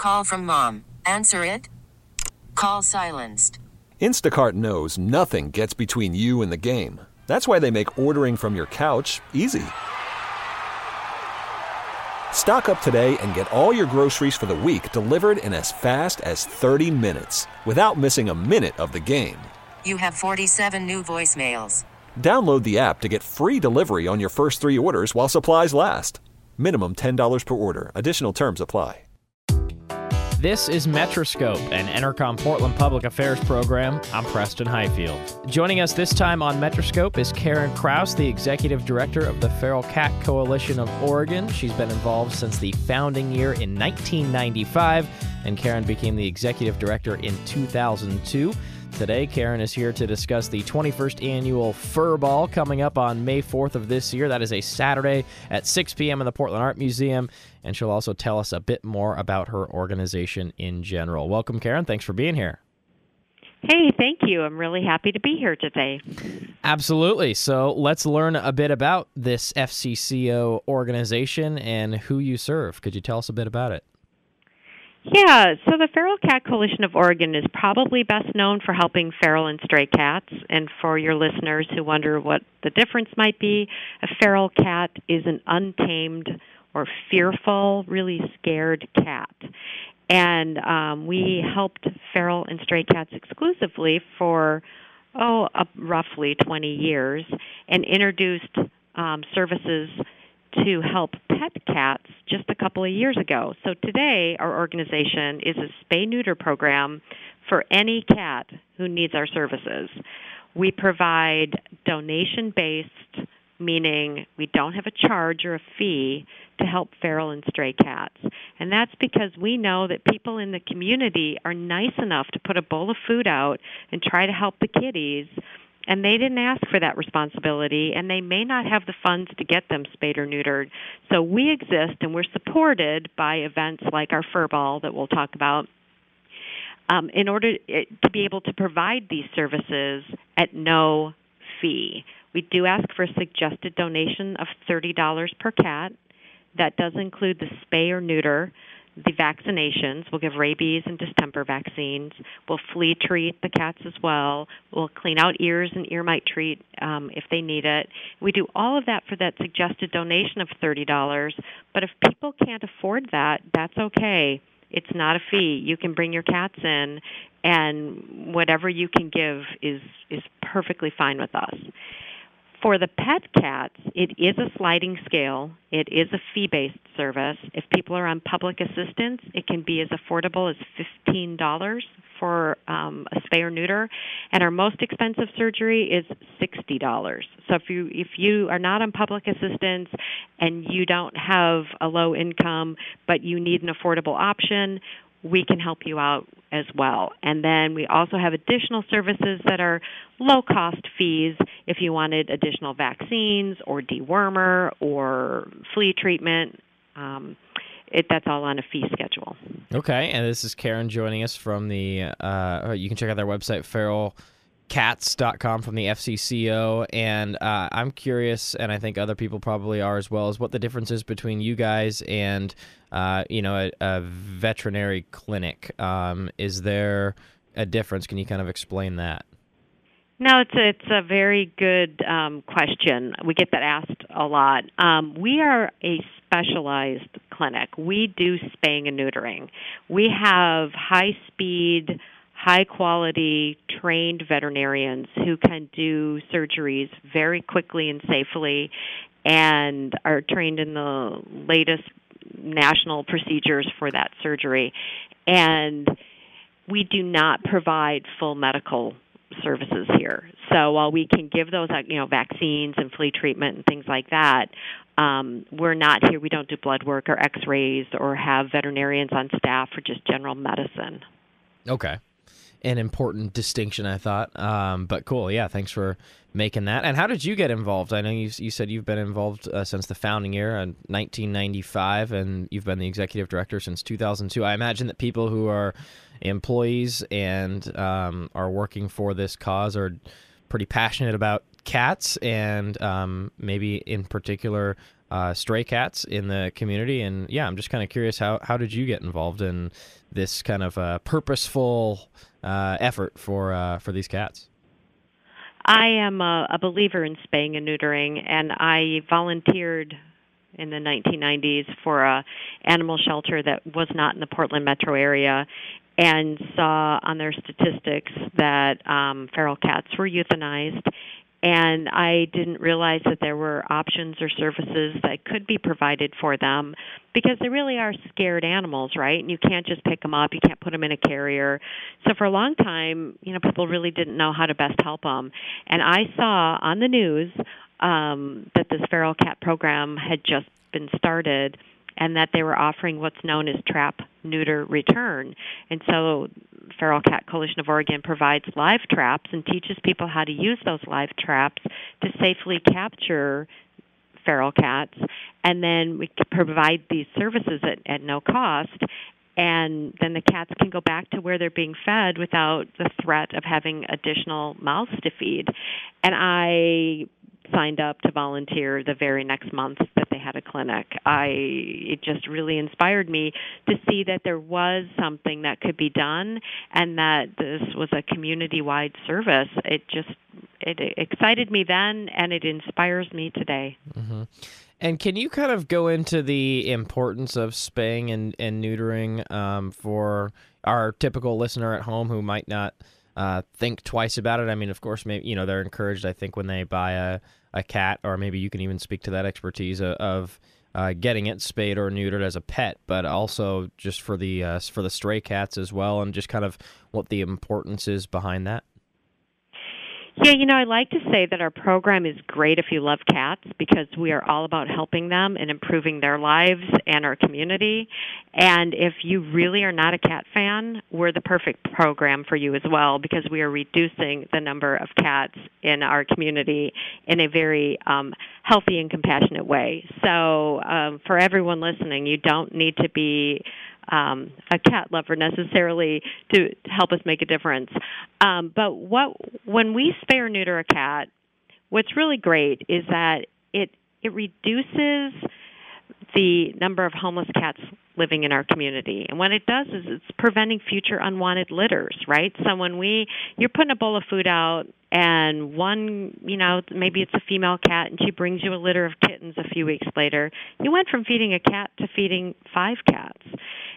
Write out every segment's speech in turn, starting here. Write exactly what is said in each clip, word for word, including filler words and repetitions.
Call from mom. Answer it. Call silenced. Instacart knows nothing gets between you and the game. That's why they make ordering from your couch easy. Stock up today and get all your groceries for the week delivered in as fast as thirty minutes without missing a minute of the game. You have forty-seven new voicemails. Download the app to get free delivery on your first three orders while supplies last. Minimum ten dollars per order. Additional terms apply. This is Metroscope, an Entercom Portland Public Affairs program. I'm Preston Highfield. Joining us this time on Metroscope is Karen Kraus, the Executive Director of the Feral Cat Coalition of Oregon. She's been involved since the founding year in nineteen ninety-five, and Karen became the Executive Director in two thousand two. Today, Karen is here to discuss the twenty-first Annual Fur Ball coming up on May fourth of this year. That is a Saturday at six p.m. in the Portland Art Museum, and she'll also tell us a bit more about her organization in general. Welcome, Karen. Thanks for being here. Hey, thank you. I'm really happy to be here today. Absolutely. So let's learn a bit about this F C C O organization and who you serve. Could you tell us a bit about it? Yeah, so the Feral Cat Coalition of Oregon is probably best known for helping feral and stray cats. And for your listeners who wonder what the difference might be, a feral cat is an untamed or fearful, really scared cat. And um, we helped feral and stray cats exclusively for, oh, uh, roughly twenty years and introduced um, services to help pet cats just a couple of years ago. So today, our organization is a spay-neuter program for any cat who needs our services. We provide donation-based, meaning we don't have a charge or a fee to help feral and stray cats. And that's because we know that people in the community are nice enough to put a bowl of food out and try to help the kitties, and they didn't ask for that responsibility, and they may not have the funds to get them spayed or neutered. So we exist, and we're supported by events like our Fur Ball that we'll talk about um, in order to be able to provide these services at no fee. We do ask for a suggested donation of thirty dollars per cat. That does include the spay or neuter, the vaccinations. We'll give rabies and distemper vaccines. We'll flea treat the cats as well. We'll clean out ears and ear mite treat um, if they need it. We do all of that for that suggested donation of thirty dollars. But if people can't afford that, that's okay. It's not a fee. You can bring your cats in, and whatever you can give is is perfectly fine with us. For the pet cats, it is a sliding scale. It is a fee-based service. If people are on public assistance, it can be as affordable as fifteen dollars for um, a spay or neuter, and our most expensive surgery is sixty dollars. So if you if you are not on public assistance and you don't have a low income, but you need an affordable option, we can help you out as well. And then we also have additional services that are low-cost fees if you wanted additional vaccines or dewormer or flea treatment. Um, it, that's all on a fee schedule. Okay, and this is Karen joining us from the, uh, you can check out their website, feral cats dot com, from the F C C O, and uh, I'm curious, and I think other people probably are as well, is what the difference is between you guys and uh, you know, a, a veterinary clinic. Um, is there a difference? Can you kind of explain that? No, it's a, it's a very good um, question. We get that asked a lot. Um, we are a specialized clinic. We do spaying and neutering. We have high-speed, high-quality, trained veterinarians who can do surgeries very quickly and safely and are trained in the latest national procedures for that surgery. And we do not provide full medical services here. So while we can give those, you know, vaccines and flea treatment and things like that, um, we're not here. We don't do blood work or x-rays or have veterinarians on staff for just general medicine. Okay. An important distinction, I thought. Um, but cool. Yeah, thanks for making that. And how did you get involved? I know you, you said you've been involved uh, since the founding year in nineteen ninety-five, and you've been the executive director since two thousand two. I imagine that people who are employees and um, are working for this cause are pretty passionate about cats, and um, maybe in particular uh, stray cats in the community. And yeah, I'm just kind of curious, how, how did you get involved in this kind of uh, purposeful uh, effort for uh, for these cats? I am a, a believer in spaying and neutering, and I volunteered in the nineteen nineties for a animal shelter that was not in the Portland metro area, and saw on their statistics that um, feral cats were euthanized. And I didn't realize that there were options or services that could be provided for them, because they really are scared animals, right? And you can't just pick them up. You can't put them in a carrier. So for a long time, you know, people really didn't know how to best help them. And I saw on the news um, that this feral cat program had just been started, and that they were offering what's known as trap, neuter, return. And so Feral Cat Coalition of Oregon provides live traps and teaches people how to use those live traps to safely capture feral cats. And then we provide these services at, at no cost. And then the cats can go back to where they're being fed without the threat of having additional mouths to feed. And I signed up to volunteer the very next month that they had a clinic. I it just really inspired me to see that there was something that could be done, and that this was a community-wide service. It just it excited me then, and it inspires me today. Mm-hmm. And can you kind of go into the importance of spaying and, and neutering um, for our typical listener at home who might not Uh, think twice about it? I mean, of course, maybe, you know, they're encouraged, I think, when they buy a, a cat, or maybe you can even speak to that expertise of, of uh, getting it spayed or neutered as a pet, but also just for the uh, for the stray cats as well, and just kind of what the importance is behind that. Yeah, you know, I like to say that our program is great if you love cats, because we are all about helping them and improving their lives and our community. And if you really are not a cat fan, we're the perfect program for you as well, because we are reducing the number of cats in our community in a very um, healthy and compassionate way. So um, for everyone listening, you don't need to be Um, a cat lover necessarily to help us make a difference. Um, but what when we spay or neuter a cat, what's really great is that it it reduces the number of homeless cats living in our community. And what it does is it's preventing future unwanted litters, right? So when we, you're putting a bowl of food out, and one, you know, maybe it's a female cat, and she brings you a litter of kittens a few weeks later, you went from feeding a cat to feeding five cats.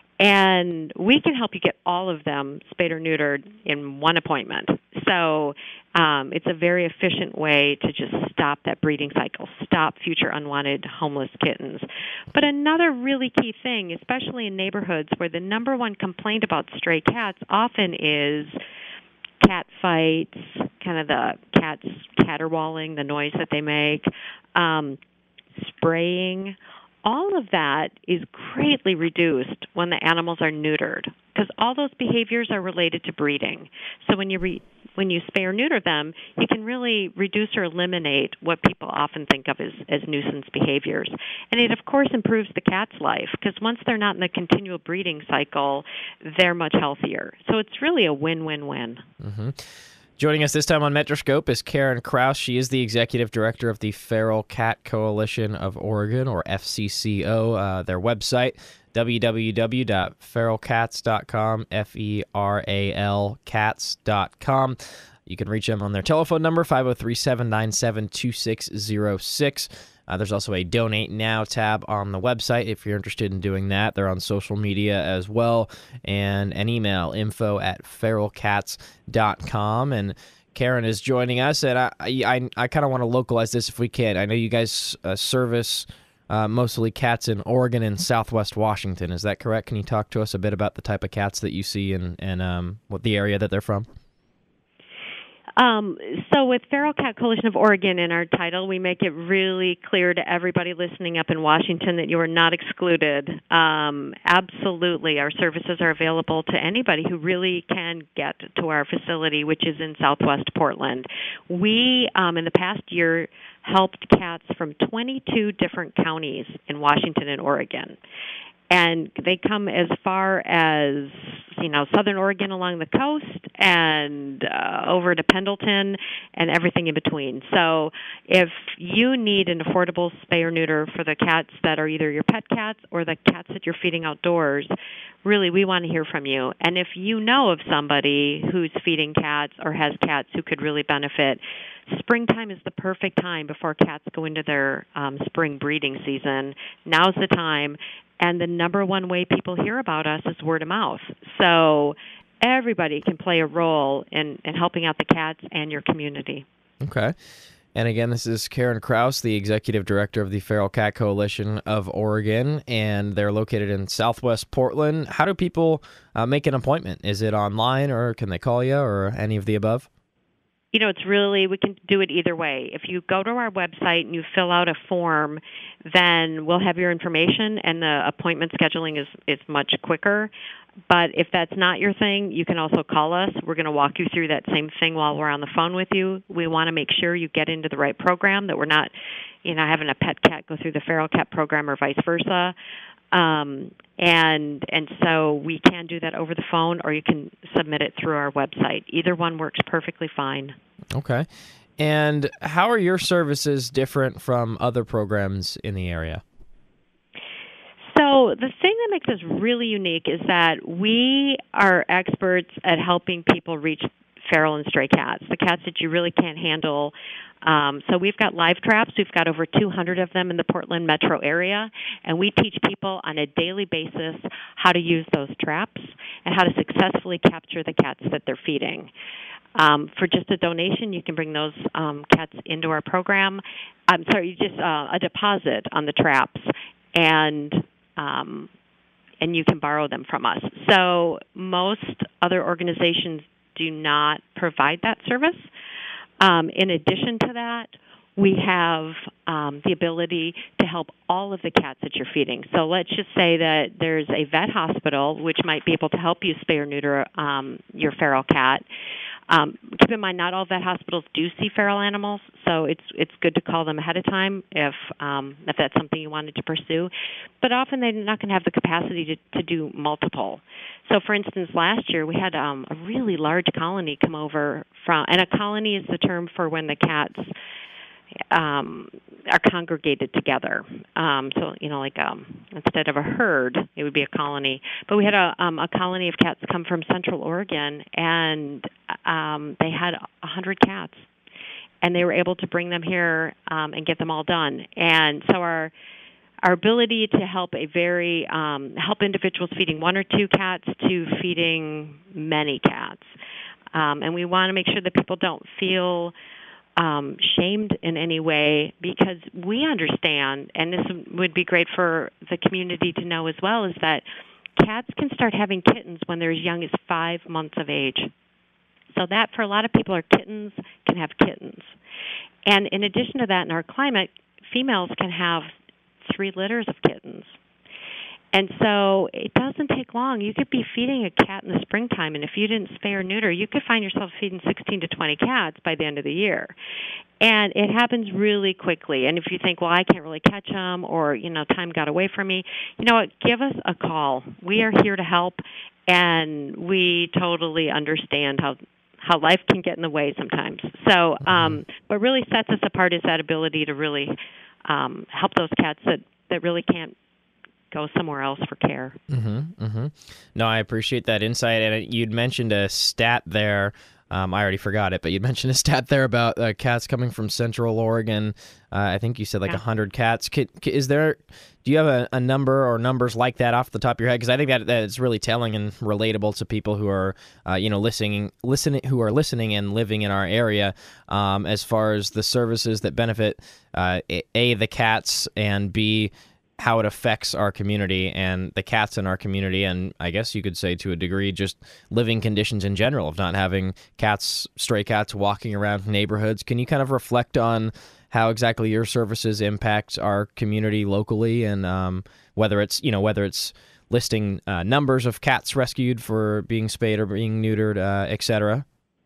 And we can help you get all of them spayed or neutered in one appointment. So um, it's a very efficient way to just stop that breeding cycle, stop future unwanted homeless kittens. But another really key thing, especially in neighborhoods where the number one complaint about stray cats often is cat fights, kind of the cats caterwauling, the noise that they make, um, spraying. All of that is greatly reduced when the animals are neutered, because all those behaviors are related to breeding. So when you re, when you spay or neuter them, you can really reduce or eliminate what people often think of as, as nuisance behaviors. And it, of course, improves the cat's life, because once they're not in the continual breeding cycle, they're much healthier. So it's really a win-win-win. Mm-hmm. Joining us this time on Metroscope is Karen Kraus. She is the executive director of the Feral Cat Coalition of Oregon, or F C C O. Uh, their website, w w w dot feral cats dot com, F E R A L cats dot com. You can reach them on their telephone number, five oh three, seven nine seven, two six oh six. Uh, there's also a Donate Now tab on the website if you're interested in doing that. They're on social media as well, and an email, info at feral cats dot com. And Karen is joining us, and I I, I kind of want to localize this if we can. I know you guys uh, service uh, mostly cats in Oregon and Southwest Washington. Is that correct? Can you talk to us a bit about the type of cats that you see and, and um, what the area that they're from? Um, so with Feral Cat Coalition of Oregon in our title, we make it really clear to everybody listening up in Washington that you are not excluded. Um, absolutely. Our services are available to anybody who really can get to our facility, which is in Southwest Portland. We, um, in the past year, helped cats from twenty-two different counties in Washington and Oregon. And they come as far as, you know, Southern Oregon along the coast, and uh, over to Pendleton and everything in between. So if you need an affordable spay or neuter for the cats that are either your pet cats or the cats that you're feeding outdoors, really, we want to hear from you. And if you know of somebody who's feeding cats or has cats who could really benefit, springtime is the perfect time before cats go into their um, spring breeding season. Now's the time. And the number one way people hear about us is word of mouth. So everybody can play a role in, in helping out the cats and your community. Okay. And again, this is Karen Kraus, the Executive Director of the Feral Cat Coalition of Oregon, and they're located in Southwest Portland. How do people uh, make an appointment? Is it online, or can they call you, or any of the above? You know, it's really, we can do it either way. If you go to our website and you fill out a form, then we'll have your information, and the appointment scheduling is, is much quicker. But if that's not your thing, you can also call us. We're going to walk you through that same thing while we're on the phone with you. We want to make sure you get into the right program, that we're not, you know, having a pet cat go through the feral cat program or vice versa. Um, and and so we can do that over the phone, or you can submit it through our website. Either one works perfectly fine. Okay. And how are your services different from other programs in the area? So the thing that makes us really unique is that we are experts at helping people reach feral and stray cats, the cats that you really can't handle. Um, so we've got live traps. We've got over two hundred of them in the Portland metro area, and we teach people on a daily basis how to use those traps and how to successfully capture the cats that they're feeding. Um, for just a donation, you can bring those um, cats into our program. I'm sorry, you just uh, a deposit on the traps, and um, and you can borrow them from us. So most other organizations do not provide that service. Um, in addition to that, we have um, the ability to help all of the cats that you're feeding. So let's just say that there's a vet hospital which might be able to help you spay or neuter um, your feral cat. Um, keep in mind, not all vet hospitals do see feral animals, so it's it's good to call them ahead of time if um, if that's something you wanted to pursue. But often they're not going to have the capacity to, to do multiple. So, for instance, last year we had um, a really large colony come over from, and a colony is the term for when the cats um, are congregated together. Um, so, you know, like um, instead of a herd, it would be a colony. But we had a, um, a colony of cats come from Central Oregon, and um, they had one hundred cats. And they were able to bring them here um, and get them all done. And so our our ability to help a very um, help individuals feeding one or two cats to feeding many cats, um, and we want to make sure that people don't feel Um, shamed in any way, because we understand, and this would be great for the community to know as well, is that cats can start having kittens when they're as young as five months of age. So that, for a lot of people, our kittens can have kittens. And in addition to that, in our climate, females can have three litters of kittens. And so it doesn't take long. You could be feeding a cat in the springtime, and if you didn't spay or neuter, you could find yourself feeding sixteen to twenty cats by the end of the year. And it happens really quickly. And if you think, well, I can't really catch them, or, you know, time got away from me, you know what, give us a call. We are here to help, and we totally understand how how life can get in the way sometimes. So um, what really sets us apart is that ability to really um, help those cats that, that really can't go somewhere else for care. Mm-hmm, mm-hmm. No, I appreciate that insight. And you'd mentioned a stat there. Um, I already forgot it, but you'd mentioned a stat there about uh, cats coming from Central Oregon. Uh, I think you said like yeah. one hundred cats. Could, is there? Do you have a, a number or numbers like that off the top of your head? Because I think that that's really telling and relatable to people who are, uh, you know, listening, listening, who are listening and living in our area. Um, as far as the services that benefit uh, a the cats, and b how it affects our community and the cats in our community, and I guess you could say to a degree just living conditions in general of not having cats, stray cats walking around neighborhoods. Can you kind of reflect on how exactly your services impact our community locally, and um, whether it's, you know, whether it's listing uh, numbers of cats rescued for being spayed or being neutered, uh, et cetera?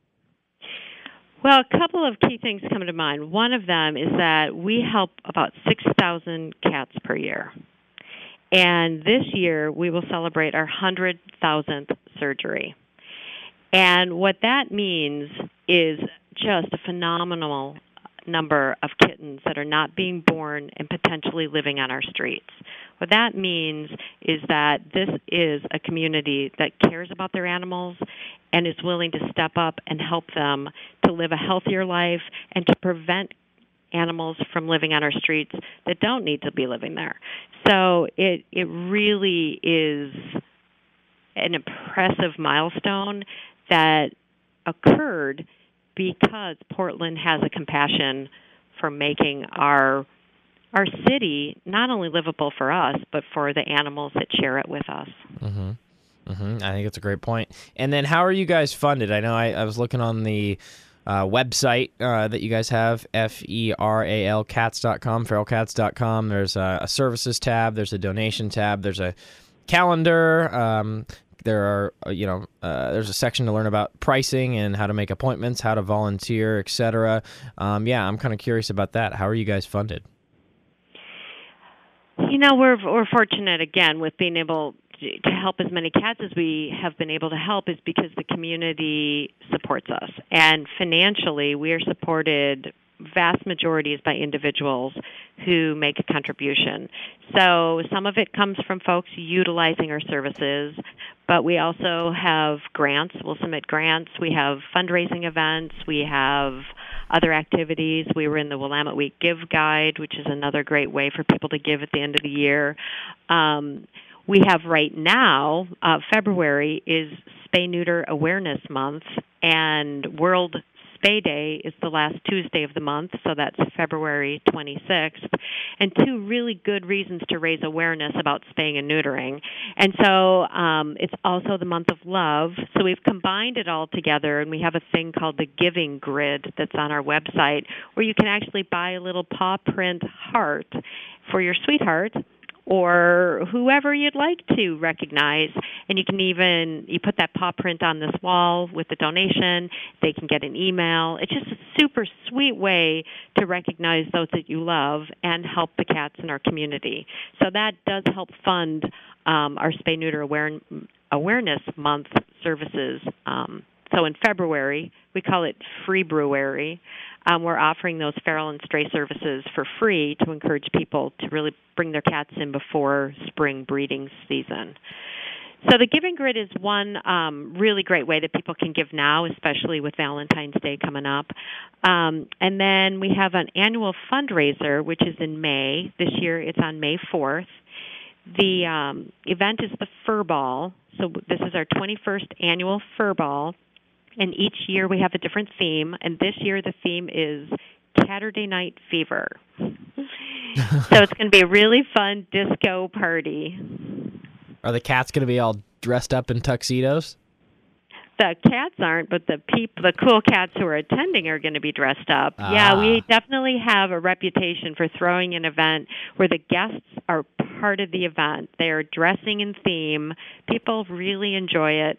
Well, a couple of key things come to mind. One of them is that we help about six thousand cats per year. And this year, we will celebrate our one hundred thousandth surgery. And what that means is just a phenomenal number of kittens that are not being born and potentially living on our streets. What that means is that this is a community that cares about their animals and is willing to step up and help them to live a healthier life and to prevent animals from living on our streets that don't need to be living there. So it it really is an impressive milestone that occurred because Portland has a compassion for making our our city not only livable for us, but for the animals that share it with us. Mm-hmm. Mm-hmm. I think it's a great point. And then how are you guys funded? I know I, I was looking on the uh, website uh, that you guys have, F E R A L cats dot com, feral cats dot com. There's a, a services tab. There's a donation tab. There's a calendar. Um, there are, uh, you know, uh, there's a section to learn about pricing and how to make appointments, how to volunteer, et cetera. Um, yeah, I'm kind of curious about that. How are you guys funded? You know, we're we're fortunate, again, with being able to help as many cats as we have been able to help is because the community supports us. And financially, we are supported vast majority is by individuals who make a contribution. So some of it comes from folks utilizing our services, but we also have grants. We'll submit grants. We have fundraising events. We have other activities. We were in the Willamette Week Give Guide, which is another great way for people to give at the end of the year. Um, we have right now, uh, February is Spay-Neuter Awareness Month, and World Spay Day is the last Tuesday of the month, so that's February twenty-sixth, and two really good reasons to raise awareness about spaying and neutering. And so um, it's also the month of love, so we've combined it all together, and we have a thing called the Giving Grid that's on our website where you can actually buy a little paw print heart for your sweetheart or whoever you'd like to recognize. And you can even, you put that paw print on this wall with the donation. They can get an email. It's just a super sweet way to recognize those that you love and help the cats in our community. So that does help fund um, our Spay-Neuter Aware- Awareness Month services. Um, so in February, we call it Free Brewery. Um, we're offering those feral and stray services for free to encourage people to really bring their cats in before spring breeding season. So the Giving Grid is one um, really great way that people can give now, especially with Valentine's Day coming up. Um, and then we have an annual fundraiser, which is in May. This year it's on May fourth. The um, event is the Fur Ball. So this is our twenty-first annual Fur Ball. And each year we have a different theme, and this year the theme is Catterday Night Fever. So it's going to be a really fun disco party. Are the cats going to be all dressed up in tuxedos? The cats aren't, but the people, the cool cats who are attending are going to be dressed up. Ah. Yeah, we definitely have a reputation for throwing an event where the guests are part of the event. They are dressing in theme. People really enjoy it.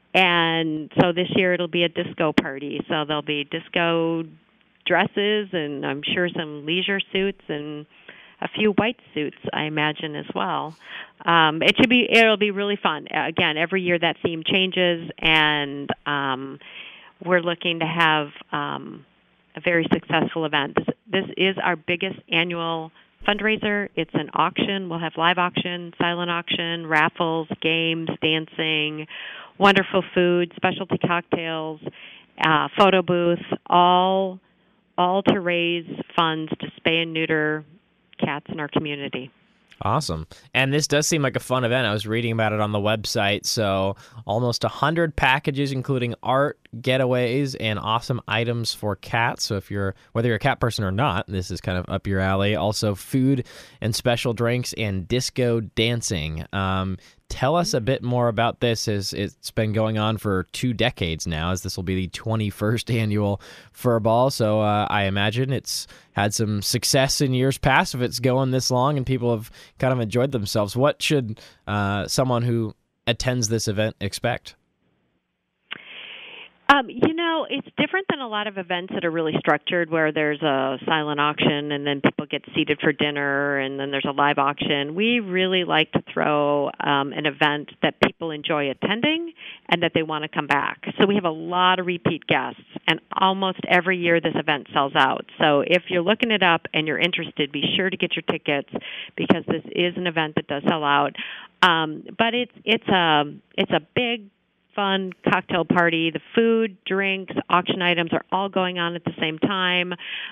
And so this year it'll be a disco party. So there'll be disco dresses and I'm sure some leisure suits and a few white suits, I imagine, as well. Um, it should be. It'll be really fun. Again, every year that theme changes, and um, we're looking to have um, a very successful event. This, this is our biggest annual fundraiser. It's an auction. We'll have live auction, silent auction, raffles, games, dancing, wonderful food, specialty cocktails, uh, photo booth, all all to raise funds to spay and neuter cats in our community. Awesome. And this does seem like a fun event. I was reading about it on the website. So almost one hundred packages, including art, getaways, and awesome items for cats. So if you're, whether you're a cat person or not, this is kind of up your alley. Also food and special drinks and disco dancing. Um, tell us a bit more about this, as it's been going on for two decades now, as this will be the twenty-first annual Fur Ball. So uh, I imagine it's had some success in years past if it's going this long and people have kind of enjoyed themselves. What should uh, someone who attends this event expect? Um, you know, it's different than a lot of events that are really structured where there's a silent auction and then people get seated for dinner and then there's a live auction. We really like to throw um, an event that people enjoy attending and that they want to come back. So we have a lot of repeat guests, and almost every year this event sells out. So if you're looking it up and you're interested, be sure to get your tickets because this is an event that does sell out. Um, but it's it's a it's a big fun cocktail party. The food, drinks, auction items are all going on at the same time.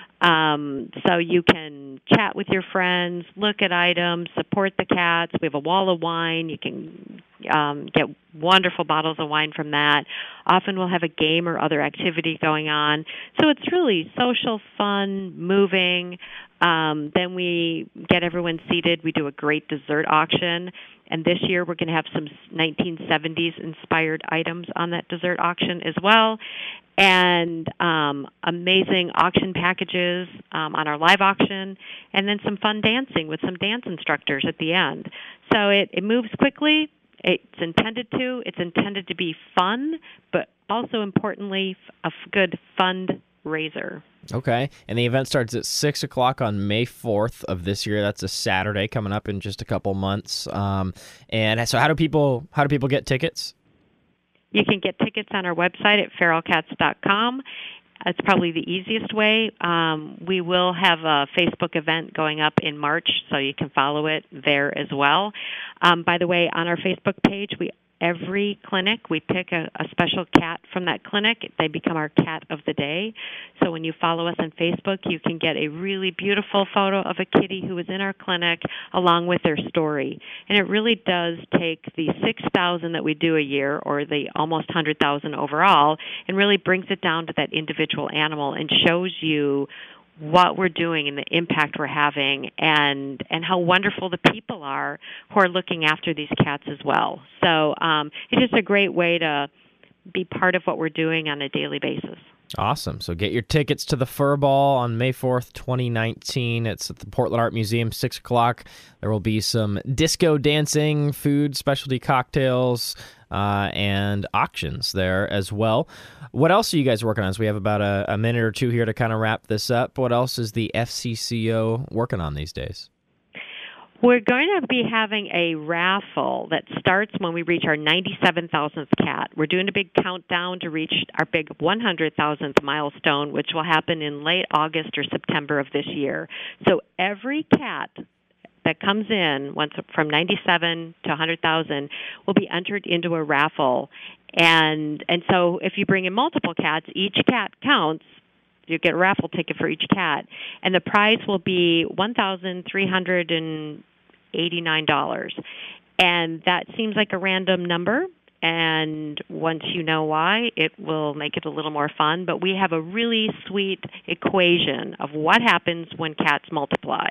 Um, so you can chat with your friends, look at items, support the cats. We have a wall of wine. You can um, get wonderful bottles of wine from that. Often we'll have a game or other activity going on. So it's really social, fun, moving. Um, then we get everyone seated. We do a great dessert auction. And this year we're going to have some nineteen seventies inspired items on that dessert auction as well. And um, amazing auction packages um, on our live auction. And then some fun dancing with some dance instructors at the end. So it, it moves quickly. It's intended to. It's intended to be fun, but also importantly, a good fundraiser. Okay, and the event starts at six o'clock on May fourth of this year. That's a Saturday coming up in just a couple months. Um, and so how do people how do people get tickets? You can get tickets on our website at feral cats dot com. It's probably the easiest way. Um, we will have a Facebook event going up in March, so you can follow it there as well. Um, by the way, on our Facebook page, we every clinic, we pick a, a special cat from that clinic. They become our cat of the day. So when you follow us on Facebook, you can get a really beautiful photo of a kitty who was in our clinic along with their story. And it really does take the six thousand that we do a year, or the almost one hundred thousand overall, and really brings it down to that individual animal and shows you what we're doing and the impact we're having, and and how wonderful the people are who are looking after these cats as well. So um, it's just a great way to be part of what we're doing on a daily basis. Awesome. So get your tickets to the Fur Ball on May fourth, twenty nineteen. It's at the Portland Art Museum, six o'clock. There will be some disco dancing, food, specialty cocktails, uh, and auctions there as well. What else are you guys working on? So we have about a, a minute or two here to kind of wrap this up. What else is the F C C O working on these days? We're going to be having a raffle that starts when we reach our ninety-seven thousandth cat. We're doing a big countdown to reach our big one hundred thousandth milestone, which will happen in late August or September of this year. So every cat that comes in once from ninety-seven to one hundred thousand will be entered into a raffle. And and so if you bring in multiple cats, each cat counts. You get a raffle ticket for each cat. And the prize will be one thousand three hundred eighty-nine dollars. And that seems like a random number. And once you know why, it will make it a little more fun. But we have a really sweet equation of what happens when cats multiply.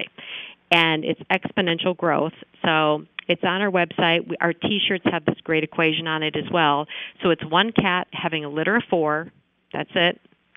And it's exponential growth. So it's on our website. We, our T-shirts have this great equation on it as well. So it's one cat having a litter of four. That's it.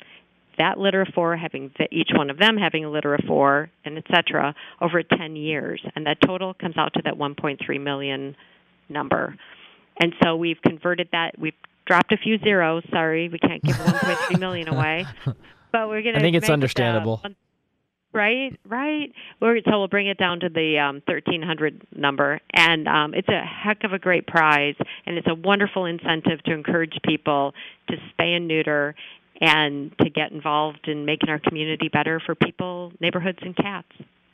That litter of four having the, each one of them having a litter of four, and et cetera, over ten years. And that total comes out to that one point three million number. And so we've converted that. We've dropped a few zeros. Sorry, we can't give one point three million away. But we're going to I think it's understandable. It, uh, Right, right. We're, so we'll bring it down to the um, thirteen hundred number, and um, it's a heck of a great prize, and it's a wonderful incentive to encourage people to spay and neuter and to get involved in making our community better for people, neighborhoods, and cats.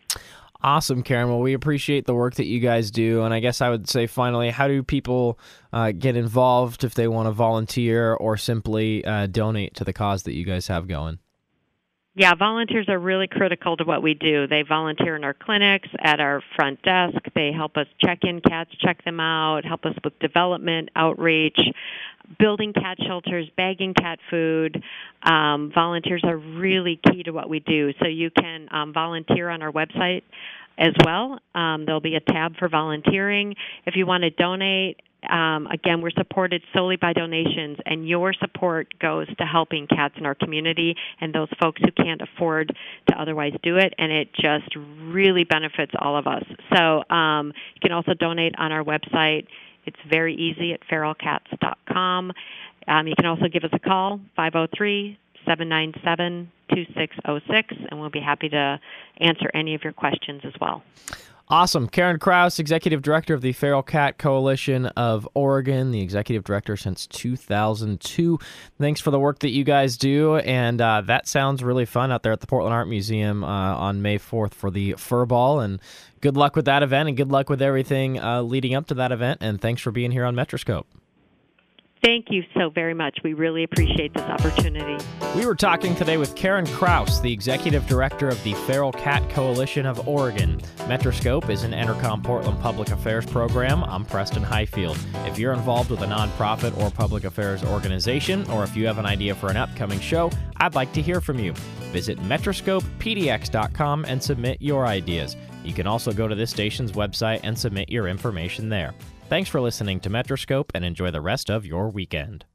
Awesome, Karen. Well, we appreciate the work that you guys do, and I guess I would say finally, how do people uh, get involved if they want to volunteer or simply uh, donate to the cause that you guys have going? Yeah, volunteers are really critical to what we do. They volunteer in our clinics, at our front desk. They help us check in cats, check them out, help us with development, outreach, building cat shelters, bagging cat food. Um, volunteers are really key to what we do. So you can um, volunteer on our website as well. Um, there'll be a tab for volunteering. If you want to donate, Um, again, we're supported solely by donations, and your support goes to helping cats in our community and those folks who can't afford to otherwise do it, and it just really benefits all of us. So um, you can also donate on our website. It's very easy at feral cats dot com. Um, you can also give us a call, five oh three, seven nine seven, two six oh six, and we'll be happy to answer any of your questions as well. Awesome. Karen Kraus, Executive Director of the Feral Cat Coalition of Oregon, the Executive Director since two thousand two. Thanks for the work that you guys do, and uh, that sounds really fun out there at the Portland Art Museum uh, on May fourth for the Fur Ball, and good luck with that event, and good luck with everything uh, leading up to that event, and thanks for being here on Metroscope. Thank you so very much. We really appreciate this opportunity. We were talking today with Karen Kraus, the Executive Director of the Feral Cat Coalition of Oregon. Metroscope is an Entercom Portland public affairs program. I'm Preston Highfield. If you're involved with a nonprofit or public affairs organization, or if you have an idea for an upcoming show, I'd like to hear from you. Visit metroscope p d x dot com and submit your ideas. You can also go to this station's website and submit your information there. Thanks for listening to Metroscope, and enjoy the rest of your weekend.